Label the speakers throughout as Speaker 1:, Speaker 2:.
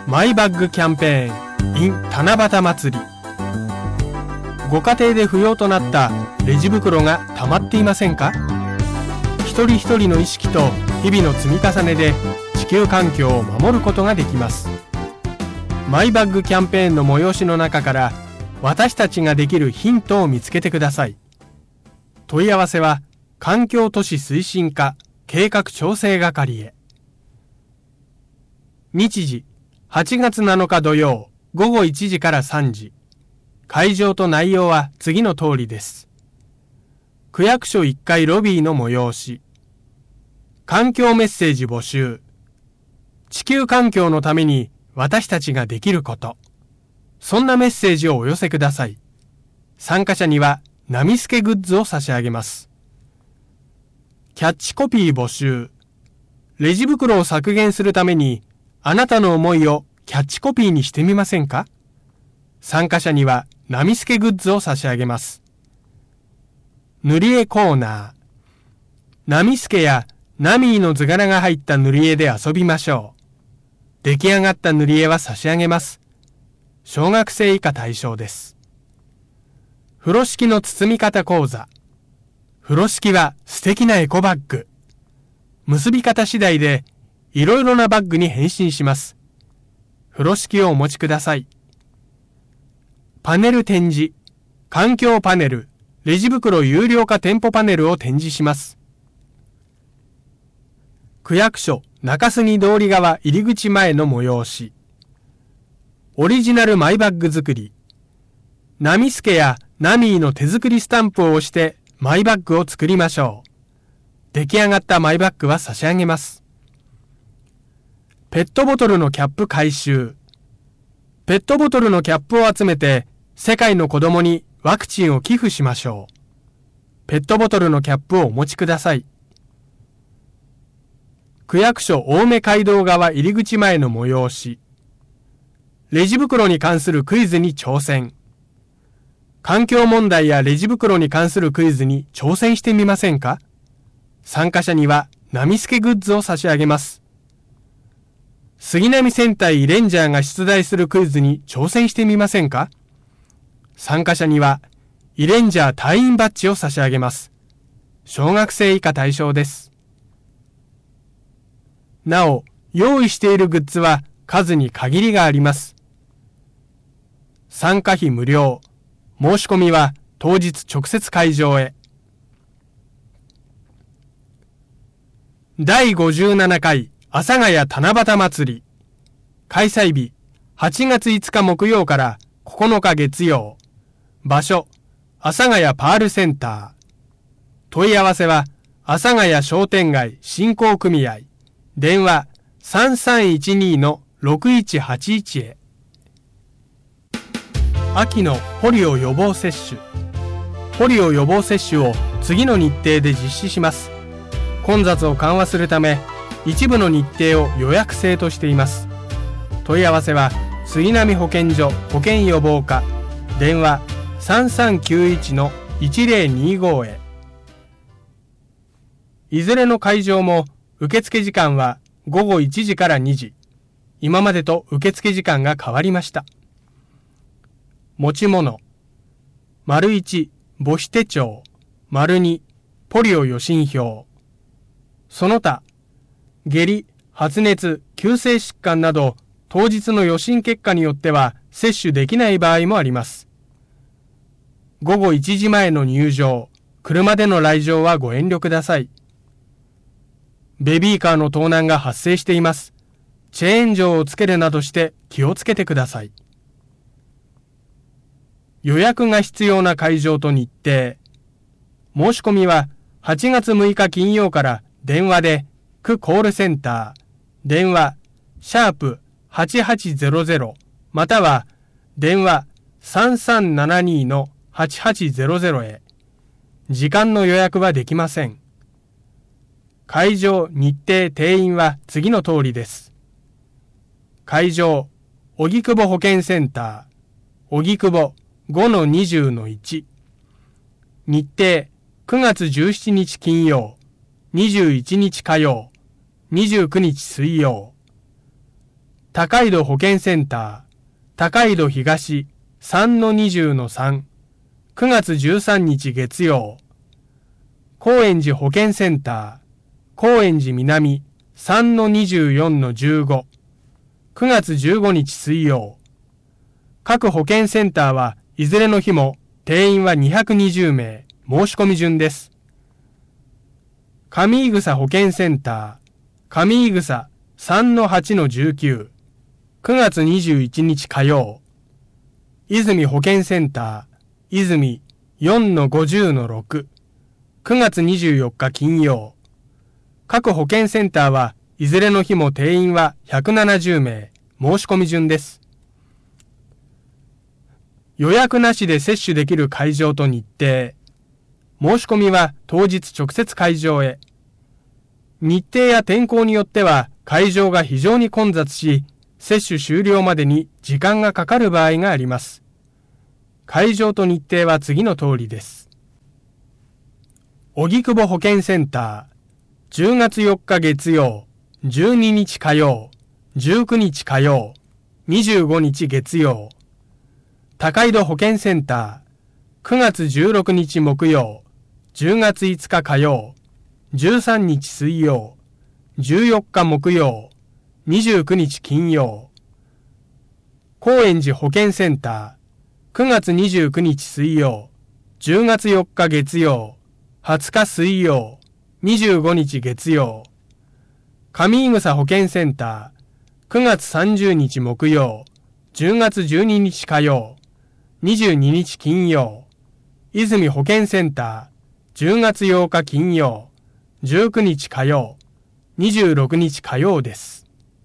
Speaker 1: マイバッグキャンペーン in 七夕祭り。ご家庭で不要となったレジ袋が溜まっていませんか？一人一人の意識と日々の積み重ねで地球環境を守ることができます。マイバッグキャンペーンの催しの中から私たちができるヒントを見つけてください。問い合わせは環境都市推進課計画調整係へ。日時8月7日土曜午後1時から3時。会場と内容は次の通りです。区役所1階ロビーの催し。環境メッセージ募集。地球環境のために私たちができること。そんなメッセージをお寄せください。参加者にはナミスケグッズを差し上げます。キャッチコピー募集。レジ袋を削減するためにあなたの思いをキャッチコピーにしてみませんか？参加者にはナミスケグッズを差し上げます。塗り絵コーナー。ナミスケやナミーの図柄が入った塗り絵で遊びましょう。出来上がった塗り絵は差し上げます。小学生以下対象です。風呂敷の包み方講座。風呂敷は素敵なエコバッグ。結び方次第でいろいろなバッグに変身します。風呂敷をお持ちください。パネル展示。環境パネル、レジ袋有料化店舗パネルを展示します。区役所中杉通り側入り口前の催し。オリジナルマイバッグ作り。ナミスケやナミーの手作りスタンプを押してマイバッグを作りましょう。出来上がったマイバッグは差し上げます。ペットボトルのキャップ回収。ペットボトルのキャップを集めて世界の子供にワクチンを寄付しましょう。ペットボトルのキャップをお持ちください。区役所青梅街道側入り口前の催し。レジ袋に関するクイズに挑戦。環境問題やレジ袋に関するクイズに挑戦してみませんか？参加者にはナミスケグッズを差し上げます。杉並戦隊レンジャーが出題するクイズに挑戦してみませんか？参加者にはイレンジャー隊員バッジを差し上げます。小学生以下対象です。なお、用意しているグッズは数に限りがあります。参加費無料。申し込みは当日直接会場へ。第57回阿佐ヶ谷七夕祭り。開催日8月5日木曜から9日月曜。場所阿佐ヶ谷パールセンター。問い合わせは阿佐ヶ谷商店街振興組合。電話 3312-6181 へ。秋のポリオ予防接種。ポリオ予防接種を次の日程で実施します。混雑を緩和するため一部の日程を予約制としています。問い合わせは杉並保健所保健予防課。電話 3391-1025 へ。いずれの会場も受付時間は午後1時から2時。今までと受付時間が変わりました。持ち物。1、母子手帳。2、ポリオ予診票。その他、下痢、発熱、急性疾患など、当日の予診結果によっては接種できない場合もあります。午後1時前の入場、車での来場はご遠慮ください。ベビーカーの盗難が発生しています。チェーン錠をつけるなどして気をつけてください。予約が必要な会場と日程。申し込みは8月6日金曜から電話で区コールセンター、電話#8800または電話 3372-8800 へ。時間の予約はできません。会場、日程、定員は次の通りです。会場、荻窪保健センター、荻窪 5-20-1。日程、9月17日金曜、21日火曜、29日水曜。 高井戸保健センター、高井戸東 3-20-3、9月13日月曜。高円寺保健センター、高円寺南 3-24-15、9月15日水曜。各保健センターはいずれの日も定員は220名、申し込み順です。上井草保健センター、上井草 3-8-19、9月21日火曜。泉保健センター、泉 4-50-6、9月24日金曜。各保健センターはいずれの日も定員は170名、申し込み順です。予約なしで接種できる会場と日程。申し込みは当日直接会場へ。日程や天候によっては会場が非常に混雑し、接種終了までに時間がかかる場合があります。会場と日程は次の通りです。荻窪保健センター、10月4日月曜、12日火曜、19日火曜、25日月曜。高井戸保健センター、9月16日木曜、10月5日火曜、13日水曜、14日木曜、29日金曜。高円寺保健センター、9月29日水曜、10月4日月曜、20日水曜、25日月曜。上井草保健センター、9月30日木曜、10月12日火曜、22日金曜。泉保健センター、10月8日金曜、19日火曜、26日火曜です。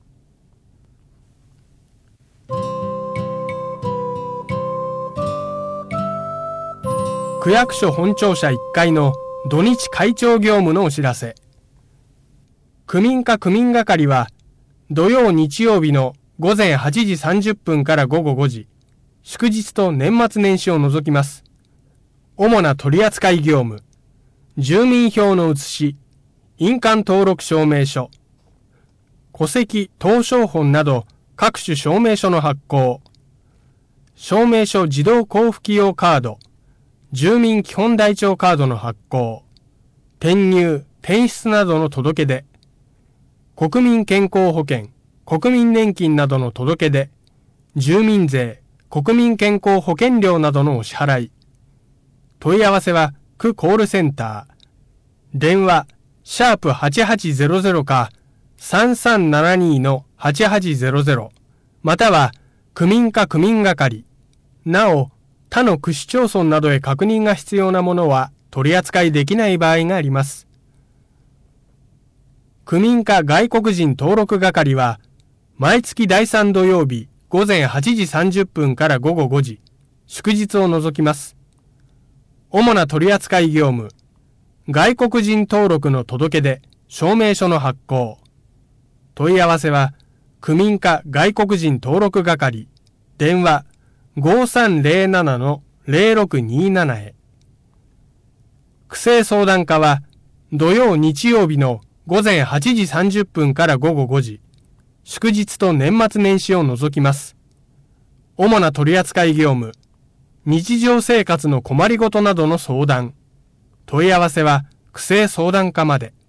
Speaker 1: 区役所本庁舎1階の土日会長業務のお知らせ。区民課区民係は土曜日曜日の午前8時30分から午後5時、祝日と年末年始を除きます。主な取扱業務、住民票の写し、印鑑登録証明書、戸籍謄商本など各種証明書の発行、証明書自動交付機用カード、住民基本台帳カードの発行、転入、転出などの届け出、国民健康保険、国民年金などの届け出、住民税、国民健康保険料などのお支払い。問い合わせは区コールセンター、電話、#8800か3372-8800、または区民課区民係。なお、他の区市町村などへ確認が必要なものは取り扱いできない場合があります。区民課外国人登録係は、毎月第3土曜日午前8時30分から午後5時、祝日を除きます。主な取扱業務、外国人登録の届け出、証明書の発行。問い合わせは、区民課外国人登録係、電話、5307-0627へ。区政相談課は土曜日曜日の午前8時30分から午後5時、祝日と年末年始を除きます。主な取扱業務、日常生活の困りごとなどの相談。問い合わせは区政相談課まで。